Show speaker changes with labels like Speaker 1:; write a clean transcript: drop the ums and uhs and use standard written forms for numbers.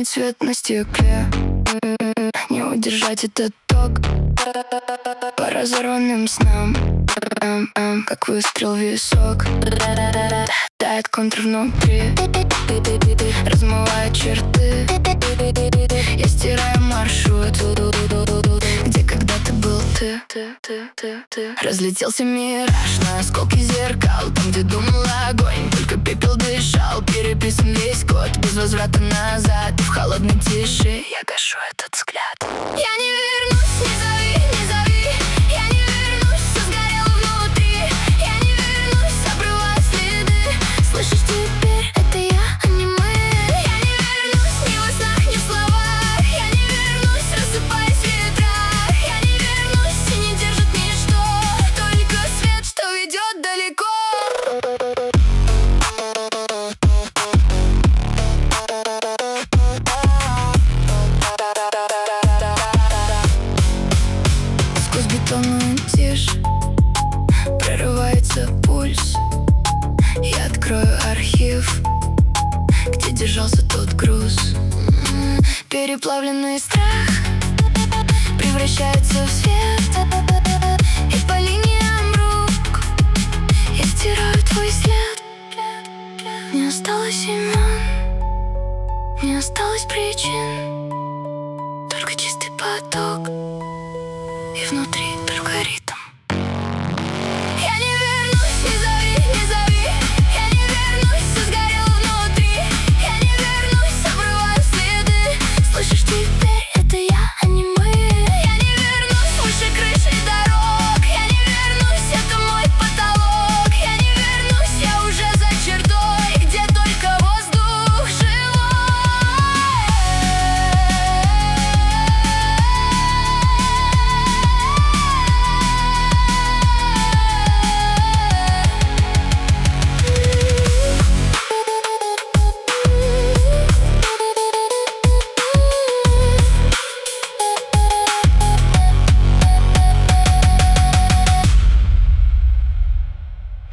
Speaker 1: синий цвет на стекле. Не удержать этот ток по разорванным снам, как выстрел в висок. Тает контур внутри, размывает черты. Я стираю маршрут, где когда-то был ты. Разлетелся мираж на осколки зеркал, там, где думал огонь, только пепел дышал. Переписан весь код, без возврата назад. И в холодной тиши я гашу этот взгляд. Я не вернусь, не зови, не зови. Я не вернусь, все сгорело внутри. Я не вернусь, обрывая следы. Слышишь, теперь это я, а не мы. Я не вернусь, ни во снах, ни в словах. Я не вернусь, рассыпаясь в ветрах. Я не вернусь, и не держит ничто, только свет, что ведет далеко. Сквозь бетонную тишь прорывается пульс. Я открою архив, где держался тот груз. Переплавленный страх превращается в свет. И по линиям рук я стираю твой след. Не осталось имен, не осталось причин, только чистый поток.